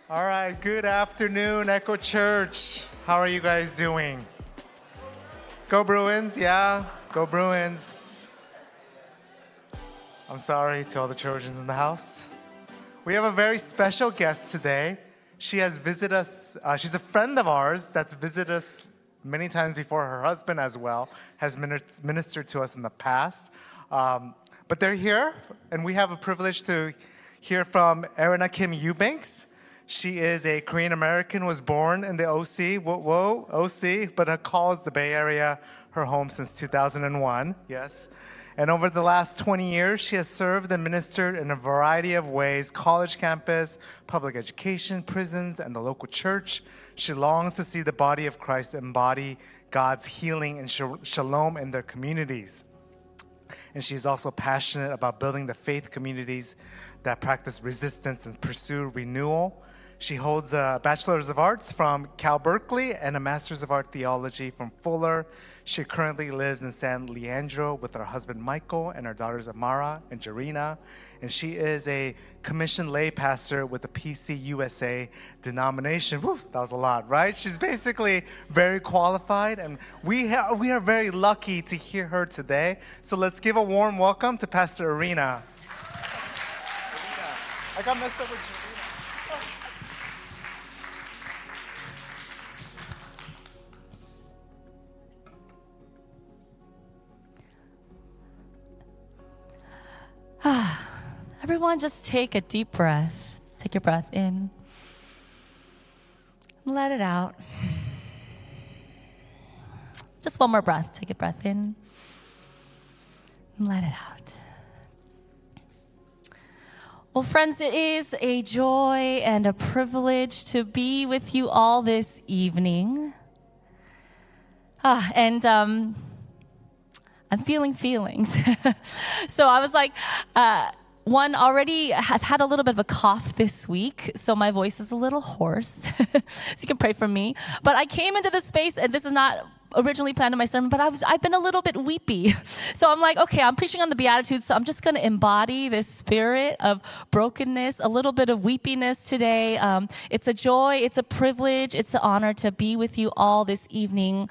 All right, good afternoon, Echo Church. How are you guys doing? Go Bruins, yeah, go Bruins. I'm sorry to all the Trojans in the house. We have a very special guest today. She has visited us, she's a friend of ours that's visited us many times before. Her husband as well has ministered to us in the past. But they're here, and we have a privilege to hear from Erina Kim Eubanks. She is a Korean American, was born in the OC, OC, but calls the Bay Area her home since 2001, yes. And over the last 20 years, she has served and ministered in a variety of ways: college campus, public education, prisons, and the local church. She longs to see the body of Christ embody God's healing and shalom in their communities. And she's also passionate about building the faith communities that practice resistance and pursue renewal. She holds a Bachelor's of Arts from Cal Berkeley and a Master's of Art Theology from Fuller. She currently lives in San Leandro with her husband Michael and her daughters Amara and Jarina. And she is a commissioned lay pastor with the PCUSA denomination. Whew, that was a lot, right? She's basically very qualified, and we are very lucky to hear her today. So let's give a warm welcome to Pastor Erina. I got messed up with Jarina. Everyone just take a deep breath. Take your breath in. Let it out. Just one more breath. Take a breath in. Let it out. Well, friends, it is a joy and a privilege to be with you all this evening. I'm feeling feelings. So I was like, one, already have had a little bit of a cough this week, so my voice is a little hoarse. So you can pray for me. But I came into this space, and this is not originally planned in my sermon, but I've been a little bit weepy. So I'm like, okay, I'm preaching on the Beatitudes, so I'm just going to embody this spirit of brokenness, a little bit of weepiness today. It's a joy, it's a privilege, it's an honor to be with you all this evening.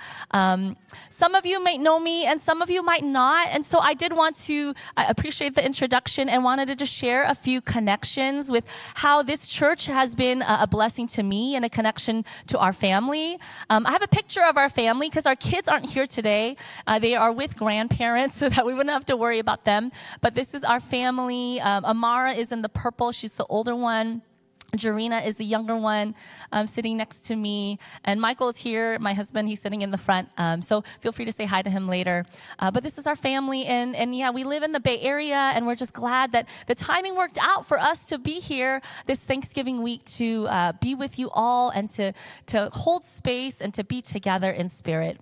Some of you might know me, and some of you might not, and so I appreciate the introduction and wanted to just share a few connections with how this church has been a blessing to me and a connection to our family. I have a picture of our family because our kids aren't here today. They are with grandparents so that we wouldn't have to worry about them. But this is our family. Amara is in the purple. She's the older one. Jarina is the younger one, sitting next to me. And Michael is here, my husband. He's sitting in the front. So feel free to say hi to him later. But this is our family. And yeah, we live in the Bay Area, and we're just glad that the timing worked out for us to be here this Thanksgiving week to be with you all and to hold space and to be together in spirit.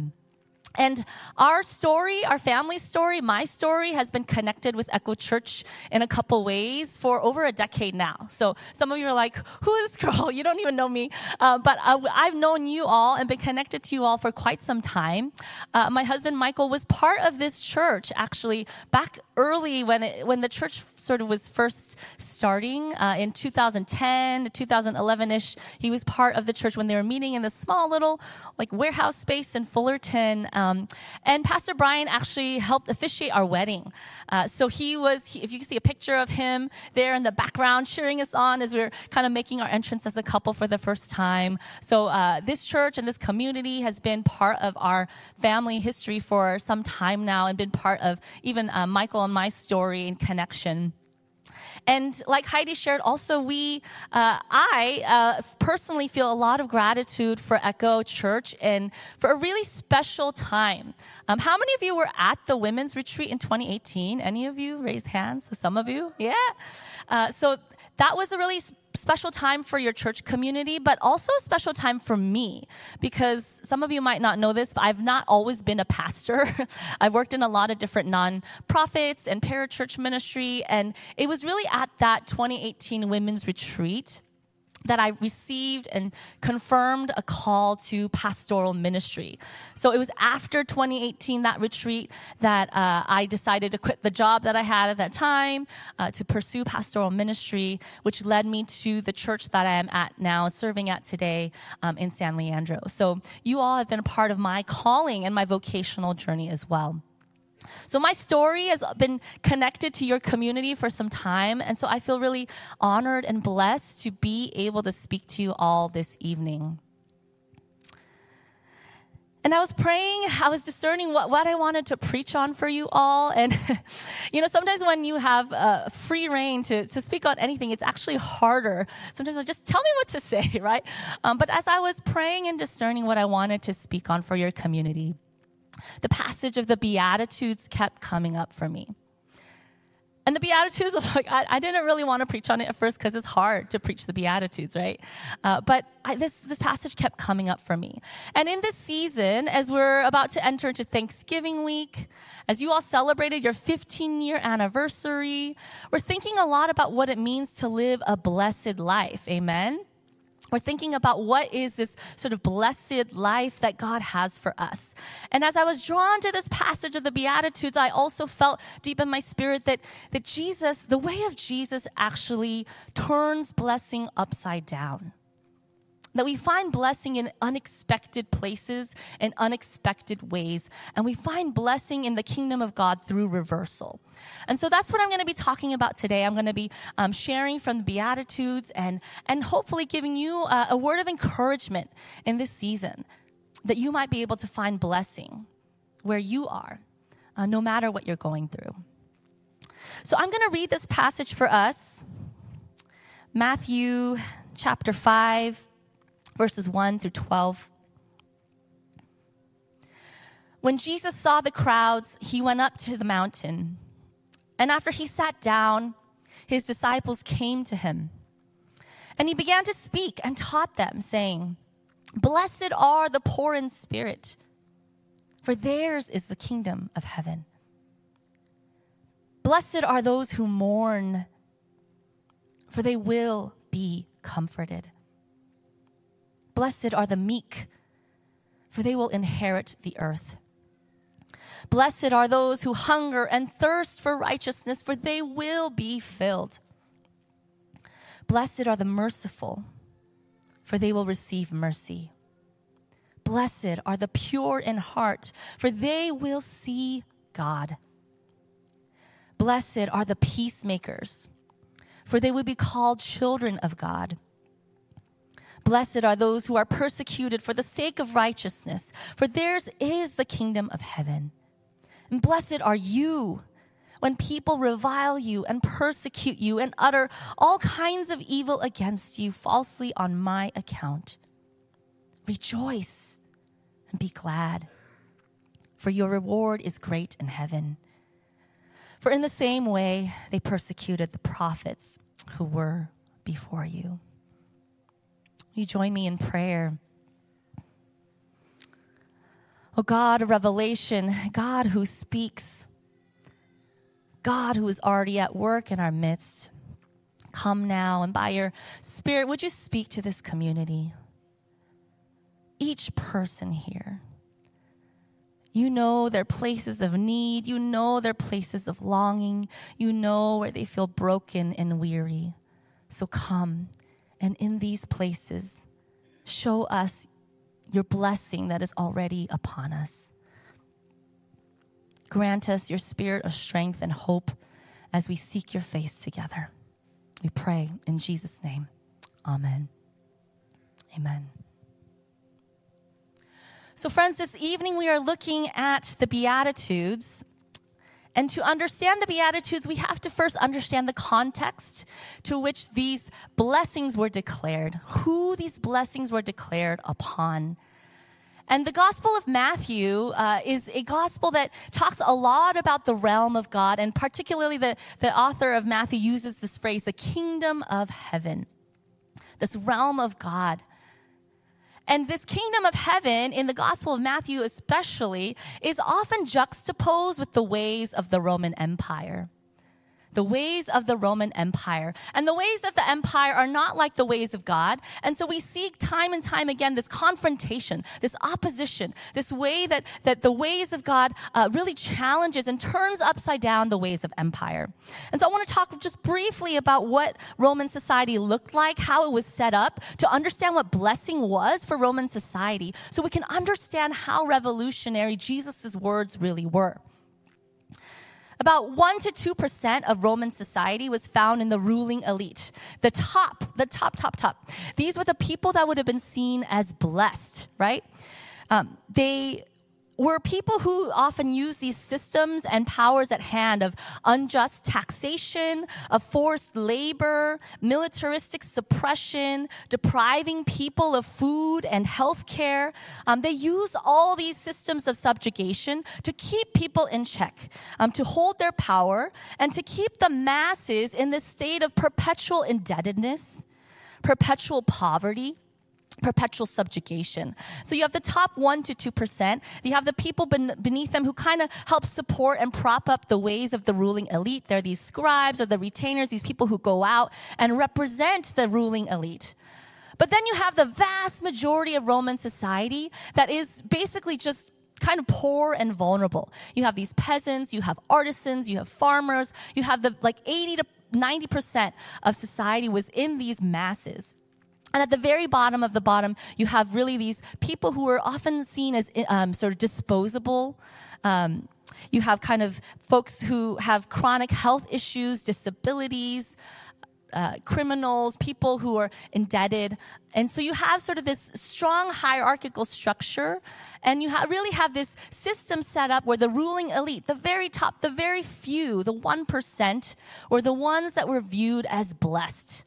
And our story, our family story, my story has been connected with Echo Church in a couple ways for over a decade now. So some of you are like, who is this girl? You don't even know me. But I've known you all and been connected to you all for quite some time. My husband, Michael, was part of this church actually back early when the church sort of was first starting in 2010 to 2011-ish. He was part of the church when they were meeting in this small little like warehouse space in Fullerton. And Pastor Brian actually helped officiate our wedding. So if you can see a picture of him there in the background cheering us on as we were kind of making our entrance as a couple for the first time. So this church and this community has been part of our family history for some time now and been part of even Michael and my story and connection. And like Heidi shared, also I personally feel a lot of gratitude for Echo Church and for a really special time. How many of you were at the women's retreat in 2018? Any of you? Raise hands. So some of you, yeah. So that was a really special time for your church community, but also a special time for me, because some of you might not know this, but I've not always been a pastor. I've worked in a lot of different nonprofits and parachurch ministry, and it was really at that 2018 women's retreat that I received and confirmed a call to pastoral ministry. So it was after 2018, that retreat, that I decided to quit the job that I had at that time to pursue pastoral ministry, which led me to the church that I am at now, serving at today in San Leandro. So you all have been a part of my calling and my vocational journey as well. So my story has been connected to your community for some time, and so I feel really honored and blessed to be able to speak to you all this evening. And I was praying, I was discerning what I wanted to preach on for you all. And, sometimes when you have free reign to speak on anything, it's actually harder. Sometimes just tell me what to say, right? But as I was praying and discerning what I wanted to speak on for your community, the passage of the Beatitudes kept coming up for me. And the Beatitudes, I didn't really want to preach on it at first because it's hard to preach the Beatitudes, right? But this passage kept coming up for me. And in this season, as we're about to enter into Thanksgiving week, as you all celebrated your 15-year anniversary, we're thinking a lot about what it means to live a blessed life. Amen? We're thinking about what is this sort of blessed life that God has for us. And as I was drawn to this passage of the Beatitudes, I also felt deep in my spirit that Jesus, the way of Jesus, actually turns blessing upside down. That we find blessing in unexpected places and unexpected ways. And we find blessing in the kingdom of God through reversal. And so that's what I'm going to be talking about today. I'm going to be sharing from the Beatitudes and hopefully giving you a word of encouragement in this season, that you might be able to find blessing where you are, no matter what you're going through. So I'm going to read this passage for us. Matthew chapter 5. Verses 1 through 12. When Jesus saw the crowds, he went up to the mountain. And after he sat down, his disciples came to him. And he began to speak and taught them, saying, "Blessed are the poor in spirit, for theirs is the kingdom of heaven. Blessed are those who mourn, for they will be comforted. Blessed are the meek, for they will inherit the earth. Blessed are those who hunger and thirst for righteousness, for they will be filled. Blessed are the merciful, for they will receive mercy. Blessed are the pure in heart, for they will see God. Blessed are the peacemakers, for they will be called children of God. Blessed are those who are persecuted for the sake of righteousness, for theirs is the kingdom of heaven. And blessed are you when people revile you and persecute you and utter all kinds of evil against you falsely on my account. Rejoice and be glad, for your reward is great in heaven. For in the same way they persecuted the prophets who were before you." You join me in prayer. Oh God of revelation, God who speaks, God who is already at work in our midst, come now, and by your Spirit, would you speak to this community? Each person here. You know their places of need. You know their places of longing. You know where they feel broken and weary. So come. And in these places, show us your blessing that is already upon us. Grant us your spirit of strength and hope as we seek your face together. We pray in Jesus' name. Amen. Amen. So friends, this evening we are looking at the Beatitudes. And to understand the Beatitudes, we have to first understand the context to which these blessings were declared, who these blessings were declared upon. And the Gospel of Matthew is a gospel that talks a lot about the realm of God, and particularly the author of Matthew uses this phrase, the kingdom of heaven, this realm of God. And this kingdom of heaven, in the Gospel of Matthew especially, is often juxtaposed with the ways of the Roman Empire. the ways of the Roman Empire. And the ways of the empire are not like the ways of God. And so we see time and time again this confrontation, this opposition, this way that the ways of God really challenges and turns upside down the ways of empire. And so I want to talk just briefly about what Roman society looked like, how it was set up, to understand what blessing was for Roman society, so we can understand how revolutionary Jesus' words really were. About 1 to 2% of Roman society was found in the ruling elite. The top. These were the people that would have been seen as blessed, right? They were people who often used these systems and powers at hand of unjust taxation, of forced labor, militaristic suppression, depriving people of food and health care. They used all these systems of subjugation to keep people in check, to hold their power, and to keep the masses in this state of perpetual indebtedness, perpetual poverty, perpetual subjugation. So you have the top 1 to 2%. You have the people beneath them who kind of help support and prop up the ways of the ruling elite. They're these scribes or the retainers, these people who go out and represent the ruling elite. But then you have the vast majority of Roman society that is basically just kind of poor and vulnerable. You have these peasants, you have artisans, you have farmers, you have the 80 to 90% of society was in these masses. And at the very bottom of the bottom, you have really these people who are often seen as sort of disposable. You have kind of folks who have chronic health issues, disabilities, criminals, people who are indebted. And so you have sort of this strong hierarchical structure, and you really have this system set up where the ruling elite, the very top, the very few, the 1%, were the ones that were viewed as blessed.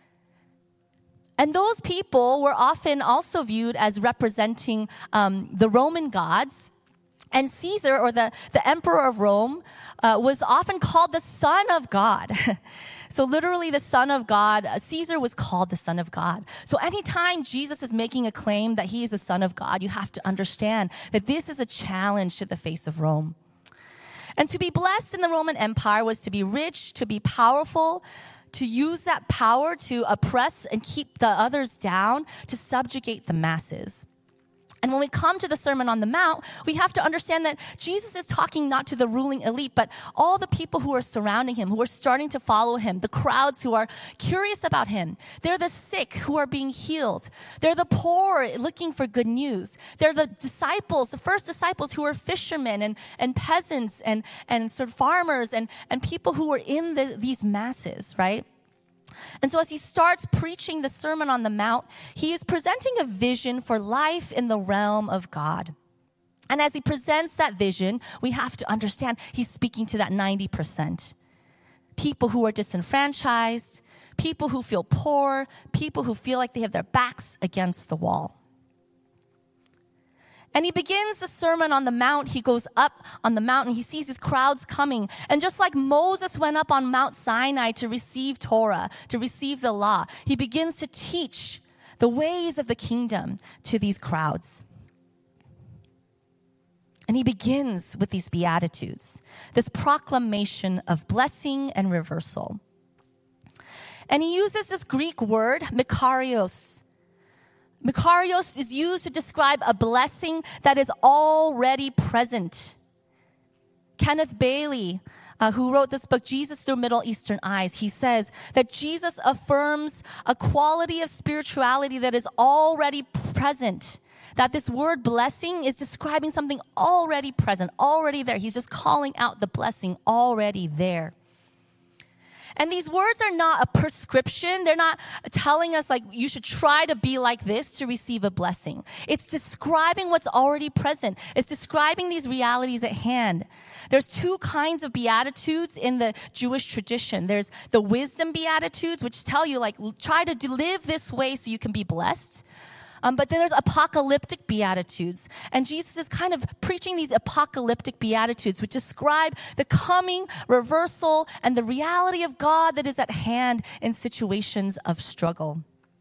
And those people were often also viewed as representing the Roman gods. And Caesar, or the emperor of Rome, was often called the Son of God. So literally the Son of God, Caesar was called the Son of God. So anytime Jesus is making a claim that he is the Son of God, you have to understand that this is a challenge to the face of Rome. And to be blessed in the Roman Empire was to be rich, to be powerful, to use that power to oppress and keep the others down, to subjugate the masses. And when we come to the Sermon on the Mount, we have to understand that Jesus is talking not to the ruling elite, but all the people who are surrounding him, who are starting to follow him, the crowds who are curious about him. They're the sick who are being healed. They're the poor looking for good news. They're the disciples, the first disciples who are fishermen and peasants and sort of farmers and people who are in these masses, right? And so as he starts preaching the Sermon on the Mount, he is presenting a vision for life in the realm of God. And as he presents that vision, we have to understand he's speaking to that 90%. People who are disenfranchised, people who feel poor, people who feel like they have their backs against the wall. And he begins the Sermon on the Mount. He goes up on the mountain. He sees his crowds coming. And just like Moses went up on Mount Sinai to receive Torah, to receive the law, he begins to teach the ways of the kingdom to these crowds. And he begins with these Beatitudes, this proclamation of blessing and reversal. And he uses this Greek word, Makarios. Makarios is used to describe a blessing that is already present. Kenneth Bailey, who wrote this book, Jesus Through Middle Eastern Eyes, he says that Jesus affirms a quality of spirituality that is already present. That this word blessing is describing something already present, already there. He's just calling out the blessing already there. And these words are not a prescription. They're not telling us like you should try to be like this to receive a blessing. It's describing what's already present. It's describing these realities at hand. There's two kinds of Beatitudes in the Jewish tradition. There's the wisdom Beatitudes, which tell you like try to live this way so you can be blessed. But then there's apocalyptic Beatitudes. And Jesus is kind of preaching these apocalyptic Beatitudes, which describe the coming reversal and the reality of God that is at hand in situations of struggle.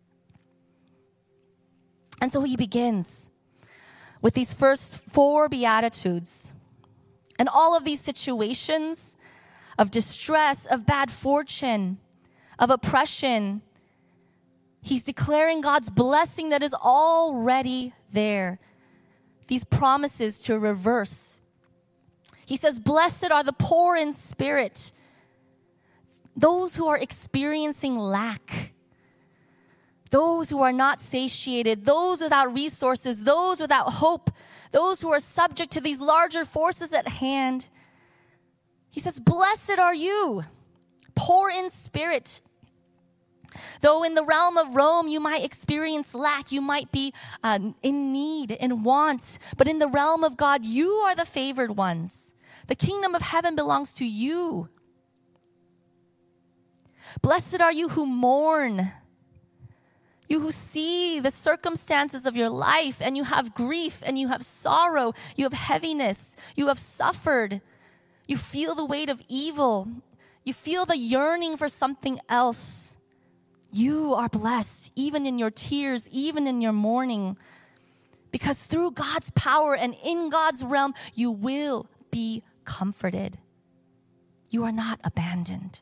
And so he begins with these first 4 Beatitudes. And all of these situations of distress, of bad fortune, of oppression. He's declaring God's blessing that is already there. These promises to reverse. He says, blessed are the poor in spirit, those who are experiencing lack, those who are not satiated, those without resources, those without hope, those who are subject to these larger forces at hand. He says, blessed are you, poor in spirit. Though in the realm of Rome, you might experience lack, you might be in need, in want, but in the realm of God, you are the favored ones. The kingdom of heaven belongs to you. Blessed are you who mourn, you who see the circumstances of your life and you have grief and you have sorrow, you have heaviness, you have suffered, you feel the weight of evil, you feel the yearning for something else. You are blessed, even in your tears, even in your mourning, because through God's power and in God's realm, you will be comforted. You are not abandoned.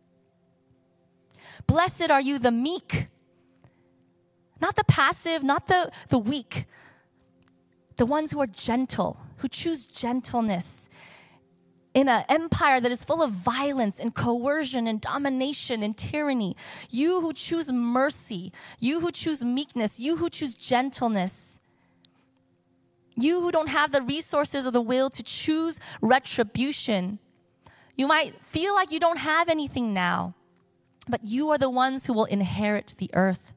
Blessed are you, the meek, not the passive, not the weak, the ones who are gentle, who choose gentleness. In an empire that is full of violence and coercion and domination and tyranny, you who choose mercy, you who choose meekness, you who choose gentleness, you who don't have the resources or the will to choose retribution, you might feel like you don't have anything now, but you are the ones who will inherit the earth.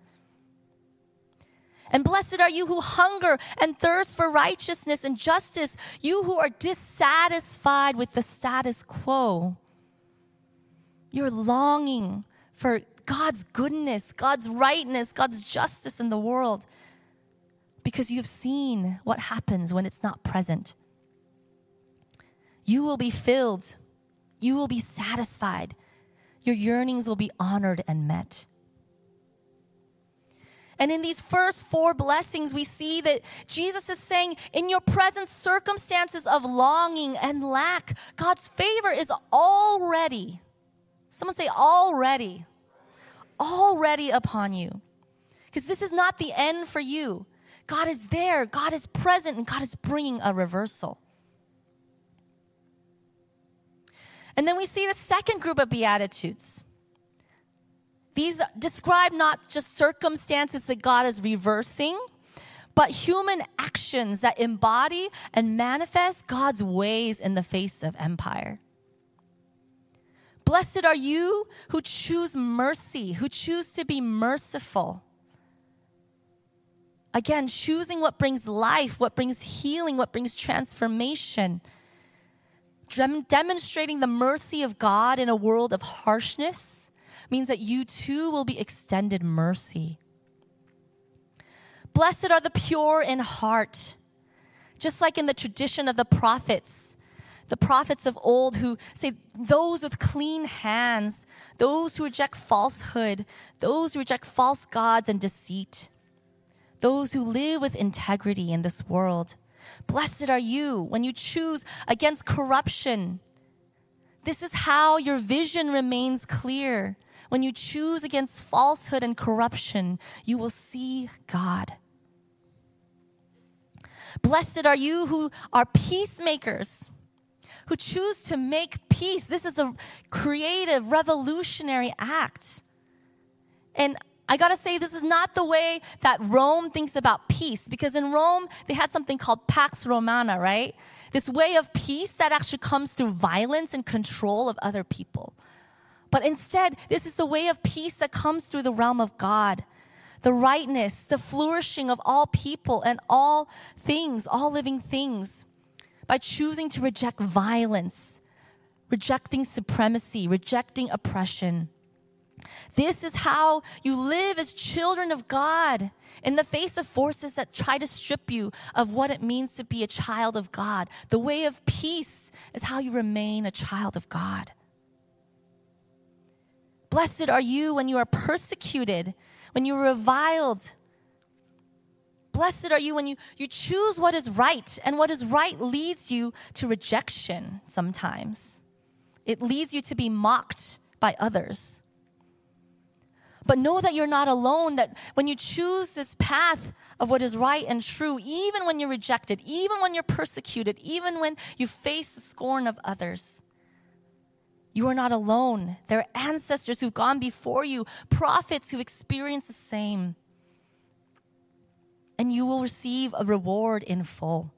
And blessed are you who hunger and thirst for righteousness and justice, you who are dissatisfied with the status quo. You're longing for God's goodness, God's rightness, God's justice in the world because you've seen what happens when it's not present. You will be filled. You will be satisfied. Your yearnings will be honored and met. And in these first 4 blessings, we see that Jesus is saying, in your present circumstances of longing and lack, God's favor is already, someone say already upon you. Because this is not the end for you. God is there, God is present, and God is bringing a reversal. And then we see the second group of Beatitudes. These describe not just circumstances that God is reversing, but human actions that embody and manifest God's ways in the face of empire. Blessed are you who choose mercy, who choose to be merciful. Again, choosing what brings life, what brings healing, what brings transformation. Demonstrating the mercy of God in a world of harshness means that you too will be extended mercy. Blessed are the pure in heart. Just like in the tradition of the prophets of old who say, those with clean hands, those who reject falsehood, those who reject false gods and deceit, those who live with integrity in this world. Blessed are you when you choose against corruption. This is how your vision remains clear. When you choose against falsehood and corruption, you will see God. Blessed are you who are peacemakers, who choose to make peace. This is a creative, revolutionary act. And I gotta say, this is not the way that Rome thinks about peace, because in Rome, they had something called Pax Romana, right? This way of peace that actually comes through violence and control of other people. But instead, this is the way of peace that comes through the realm of God. The rightness, the flourishing of all people and all things, all living things. By choosing to reject violence, rejecting supremacy, rejecting oppression. This is how you live as children of God in the face of forces that try to strip you of what it means to be a child of God. The way of peace is how you remain a child of God. Blessed are you when you are persecuted, when you are reviled. Blessed are you when you choose what is right, and what is right leads you to rejection sometimes. It leads you to be mocked by others. But know that you're not alone, that when you choose this path of what is right and true, even when you're rejected, even when you're persecuted, even when you face the scorn of others, you are not alone. There are ancestors who've gone before you, prophets who've experienced the same. And you will receive a reward in full.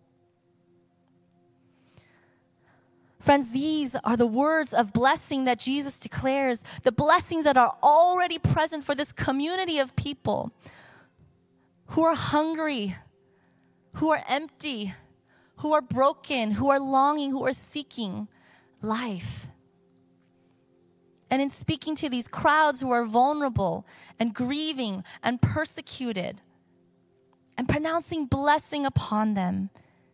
Friends, these are the words of blessing that Jesus declares, the blessings that are already present for this community of people who are hungry, who are empty, who are broken, who are longing, who are seeking life. And in speaking to these crowds who are vulnerable and grieving and persecuted and pronouncing blessing upon them,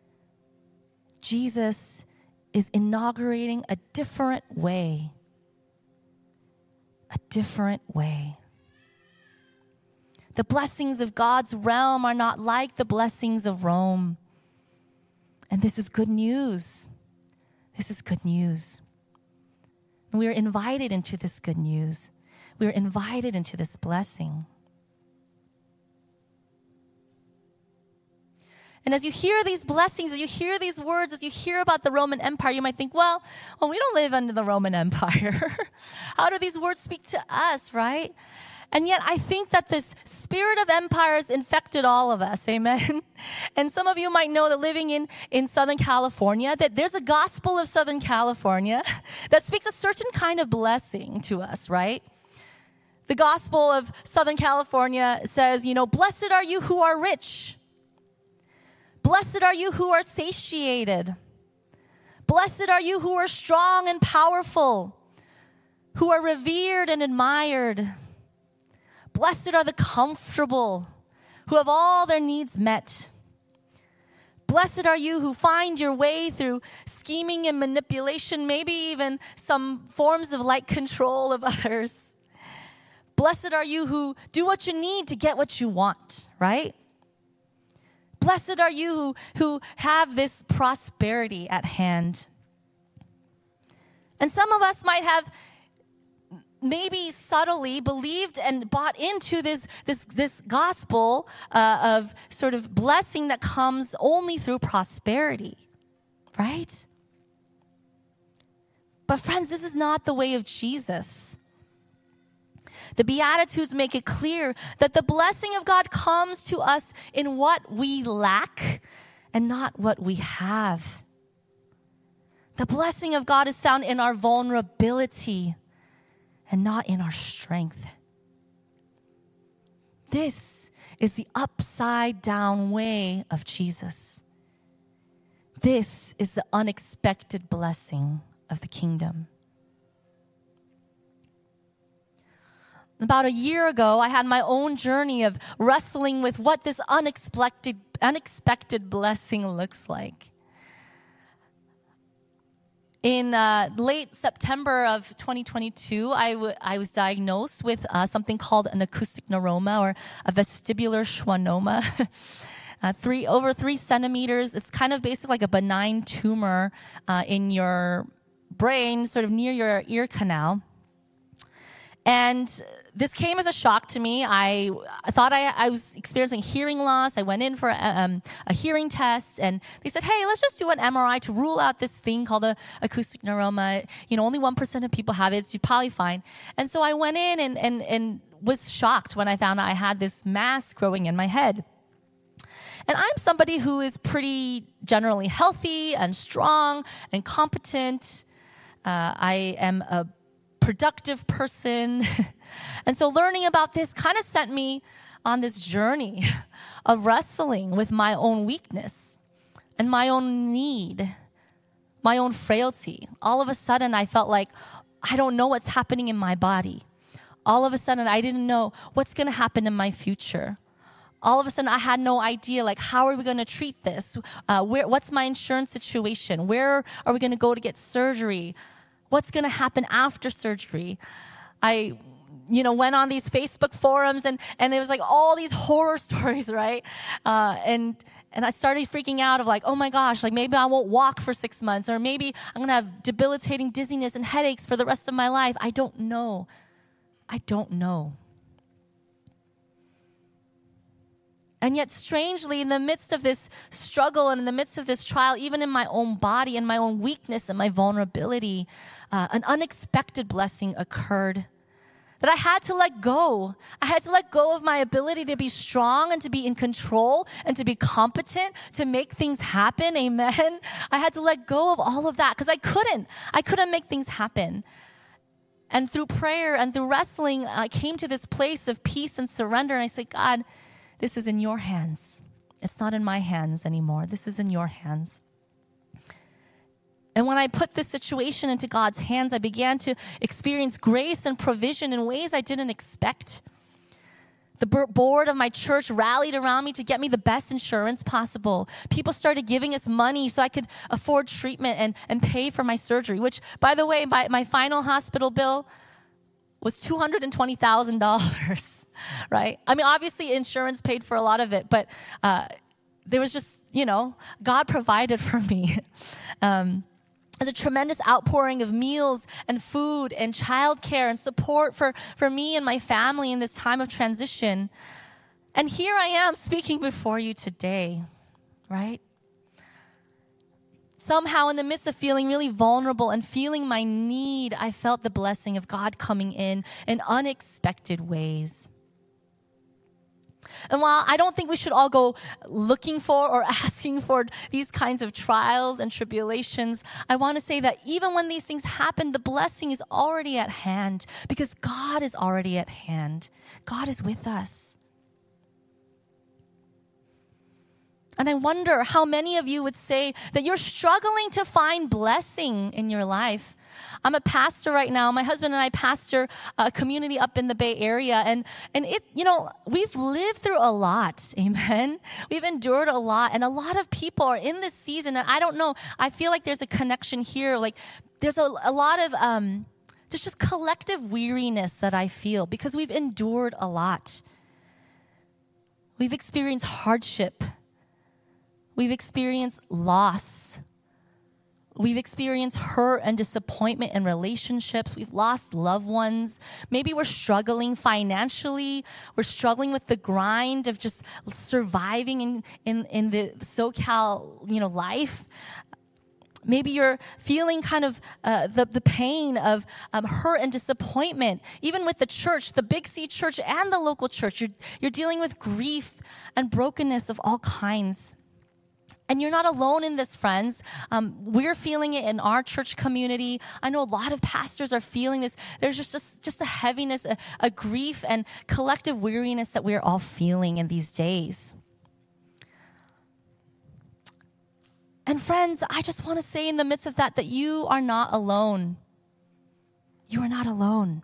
Jesus is inaugurating a different way. A different way. The blessings of God's realm are not like the blessings of Rome. And this is good news. This is good news. And we are invited into this good news. We are invited into this blessing. And as you hear these blessings, as you hear these words, as you hear about the Roman Empire, you might think, well, we don't live under the Roman Empire. How do these words speak to us, right? And yet I think that this spirit of empires infected all of us, amen? And some of you might know that living in Southern California, that there's a gospel of Southern California that speaks a certain kind of blessing to us, right? The gospel of Southern California says, blessed are you who are rich. Blessed are you who are satiated. Blessed are you who are strong and powerful, who are revered and admired. Blessed are the comfortable, who have all their needs met. Blessed are you who find your way through scheming and manipulation, maybe even some forms of light control of others. Blessed are you who do what you need to get what you want, right? Blessed are you who have this prosperity at hand. And some of us might have maybe subtly believed and bought into this gospel of sort of blessing that comes only through prosperity, right? But friends, this is not the way of Jesus. The Beatitudes make it clear that the blessing of God comes to us in what we lack and not what we have. The blessing of God is found in our vulnerability and not in our strength. This is the upside down way of Jesus. This is the unexpected blessing of the kingdom. About a year ago, I had my own journey of wrestling with what this unexpected blessing looks like. In late September of 2022, I was diagnosed with something called an acoustic neuroma or a vestibular schwannoma. Over 3 centimeters. It's kind of basically like a benign tumor in your brain, sort of near your ear canal. And this came as a shock to me. I thought I was experiencing hearing loss. I went in for a hearing test, and they said, hey, let's just do an MRI to rule out this thing called an acoustic neuroma. Only 1% of people have it. So you're probably fine. And so I went in and was shocked when I found out I had this mass growing in my head. And I'm somebody who is pretty generally healthy and strong and competent. I am a productive person. And so learning about this kind of sent me on this journey of wrestling with my own weakness and my own need, my own frailty. All of a sudden, I felt like I don't know what's happening in my body. All of a sudden, I didn't know what's going to happen in my future. All of a sudden, I had no idea, how are we going to treat this? What's my insurance situation? Where are we going to go to get surgery? What's going to happen after surgery? I went on these Facebook forums and it was like all these horror stories, right? And I started freaking out of like, oh my gosh, like maybe I won't walk for 6 months, or maybe I'm going to have debilitating dizziness and headaches for the rest of my life. I don't know. And yet, strangely, in the midst of this struggle and in the midst of this trial, even in my own body and my own weakness and my vulnerability, an unexpected blessing occurred that I had to let go. I had to let go of my ability to be strong and to be in control and to be competent, to make things happen. Amen. I had to let go of all of that because I couldn't make things happen. And through prayer and through wrestling, I came to this place of peace and surrender. And I said, God, this is in your hands. It's not in my hands anymore. This is in your hands. And when I put this situation into God's hands, I began to experience grace and provision in ways I didn't expect. The board of my church rallied around me to get me the best insurance possible. People started giving us money so I could afford treatment and pay for my surgery, which, by the way, my final hospital bill was $220,000, right? I mean, obviously insurance paid for a lot of it, but there was just, God provided for me. There's a tremendous outpouring of meals and food and childcare and support for me and my family in this time of transition. And here I am speaking before you today, right? Somehow in the midst of feeling really vulnerable and feeling my need, I felt the blessing of God coming in unexpected ways. And while I don't think we should all go looking for or asking for these kinds of trials and tribulations, I want to say that even when these things happen, the blessing is already at hand because God is already at hand. God is with us. And I wonder how many of you would say that you're struggling to find blessing in your life. I'm a pastor right now. My husband and I pastor a community up in the Bay Area. And it, we've lived through a lot. Amen. We've endured a lot. And a lot of people are in this season. And I don't know, I feel like there's a connection here. Like there's a lot of, there's just collective weariness that I feel because we've endured a lot. We've experienced hardship. We've experienced loss. We've experienced hurt and disappointment in relationships. We've lost loved ones. Maybe we're struggling financially. We're struggling with the grind of just surviving in the SoCal, life. Maybe you're feeling kind of the pain of hurt and disappointment. Even with the church, the Big C church and the local church, you're dealing with grief and brokenness of all kinds. And you're not alone in this, friends. We're feeling it in our church community. I know a lot of pastors are feeling this. There's just a heaviness, a grief and collective weariness that we're all feeling in these days. And friends, I just want to say in the midst of that you are not alone. You are not alone.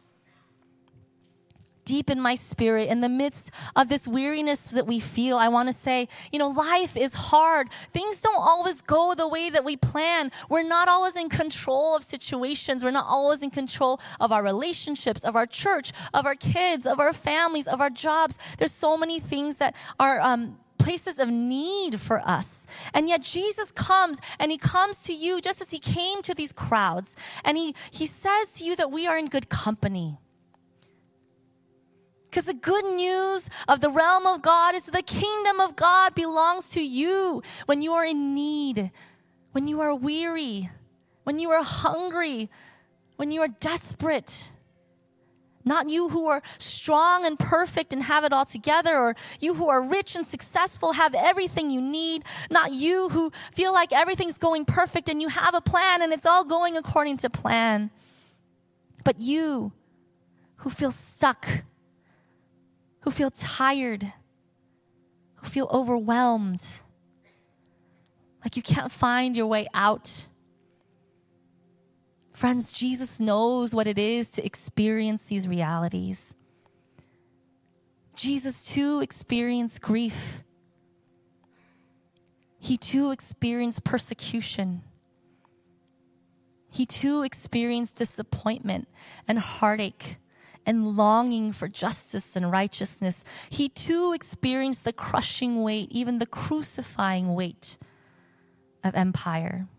Deep in my spirit, in the midst of this weariness that we feel, I want to say, life is hard. Things don't always go the way that we plan. We're not always in control of situations. We're not always in control of our relationships, of our church, of our kids, of our families, of our jobs. There's so many things that are places of need for us. And yet Jesus comes, and he comes to you just as he came to these crowds. And he says to you that we are in good company. Because the good news of the realm of God is that the kingdom of God belongs to you when you are in need, when you are weary, when you are hungry, when you are desperate. Not you who are strong and perfect and have it all together, or you who are rich and successful, have everything you need. Not you who feel like everything's going perfect and you have a plan and it's all going according to plan. But you who feel stuck, who feel tired, who feel overwhelmed, like you can't find your way out. Friends, Jesus knows what it is to experience these realities. Jesus too experienced grief. He too experienced persecution. He too experienced disappointment and heartache and longing for justice and righteousness, he too experienced the crushing weight, even the crucifying weight of empire.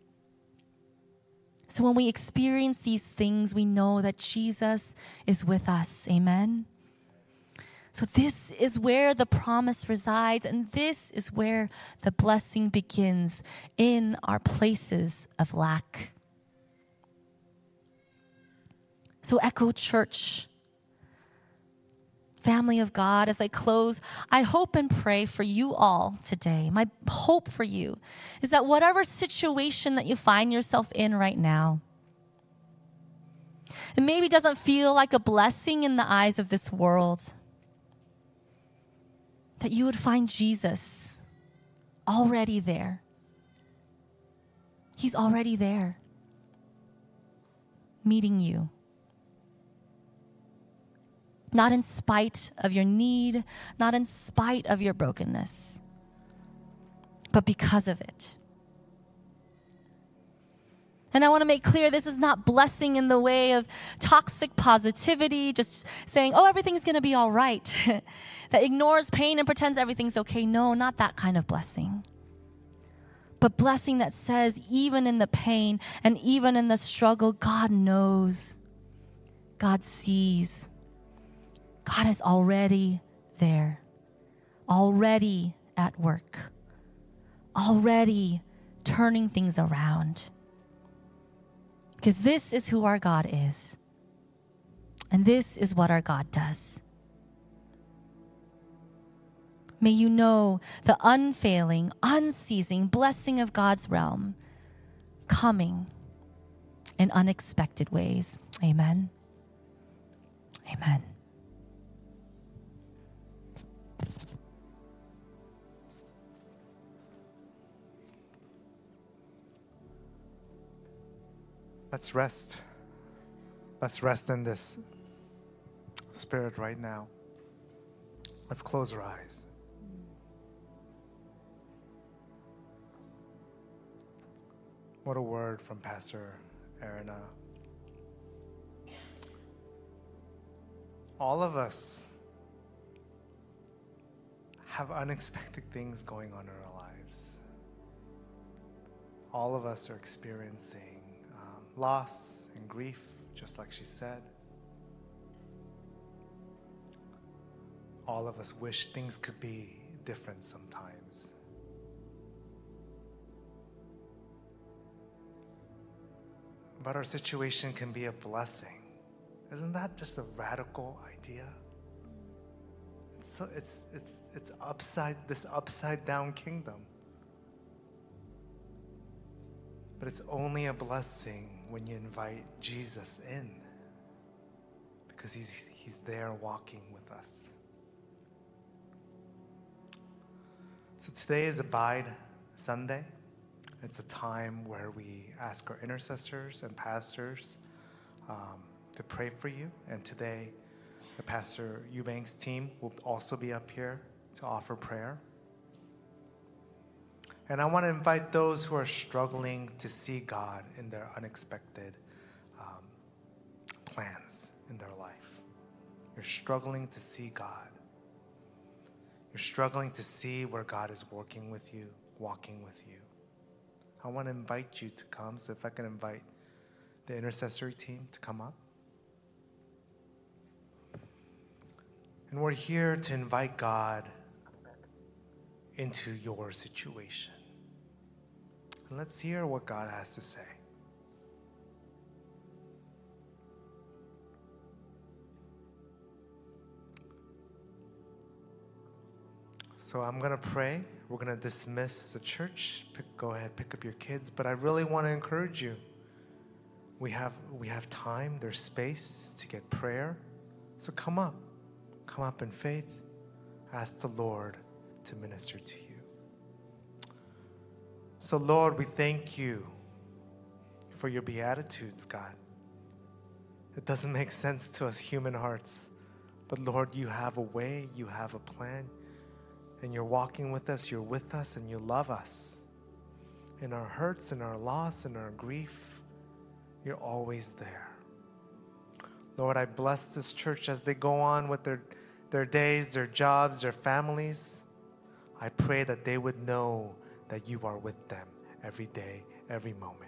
So when we experience these things, we know that Jesus is with us. Amen. So this is where the promise resides, and this is where the blessing begins, in our places of lack. So Echo Church, family of God, as I close, I hope and pray for you all today. My hope for you is that whatever situation that you find yourself in right now, it maybe doesn't feel like a blessing in the eyes of this world, that you would find Jesus already there. He's already there, meeting you. Not in spite of your need, not in spite of your brokenness, but because of it. And I want to make clear, this is not blessing in the way of toxic positivity, just saying, oh, everything's going to be all right, that ignores pain and pretends everything's okay. No, not that kind of blessing. But blessing that says, even in the pain and even in the struggle, God knows, God sees, God is already there, already at work, already turning things around. Because this is who our God is. And this is what our God does. May you know the unfailing, unceasing blessing of God's realm coming in unexpected ways. Amen. Amen. Let's rest. Let's rest in this spirit right now. Let's close our eyes. What a word from Pastor Arena. All of us have unexpected things going on in our lives. All of us are experiencing loss and grief, just like she said. All of us wish things could be different sometimes. But our situation can be a blessing. Isn't that just a radical idea? It's this upside down kingdom. But it's only a blessing when you invite Jesus in, because he's there walking with us. So today is Abide Sunday. It's a time where we ask our intercessors and pastors to pray for you. And today, the Pastor Eubanks team will also be up here to offer prayer. And I want to invite those who are struggling to see God in their unexpected plans in their life. You're struggling to see God. You're struggling to see where God is working with you, walking with you. I want to invite you to come. So if I can invite the intercessory team to come up. And we're here to invite God into your situation. And let's hear what God has to say. So I'm going to pray. We're going to dismiss the church. Go ahead, pick up your kids. But I really want to encourage you. We have time. There's space to get prayer. So come up. Come up in faith. Ask the Lord to minister to you. So Lord, we thank you for your beatitudes, God. It doesn't make sense to us human hearts. But Lord, you have a way, you have a plan, and you're walking with us, you're with us, and you love us. In our hurts, in our loss, in our grief, you're always there. Lord, I bless this church as they go on with their days, their jobs, their families. I pray that they would know that you are with them every day, every moment.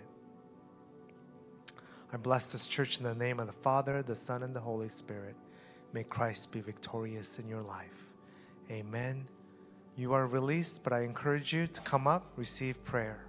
I bless this church in the name of the Father, the Son, and the Holy Spirit. May Christ be victorious in your life. Amen. You are released, but I encourage you to come up, receive prayer.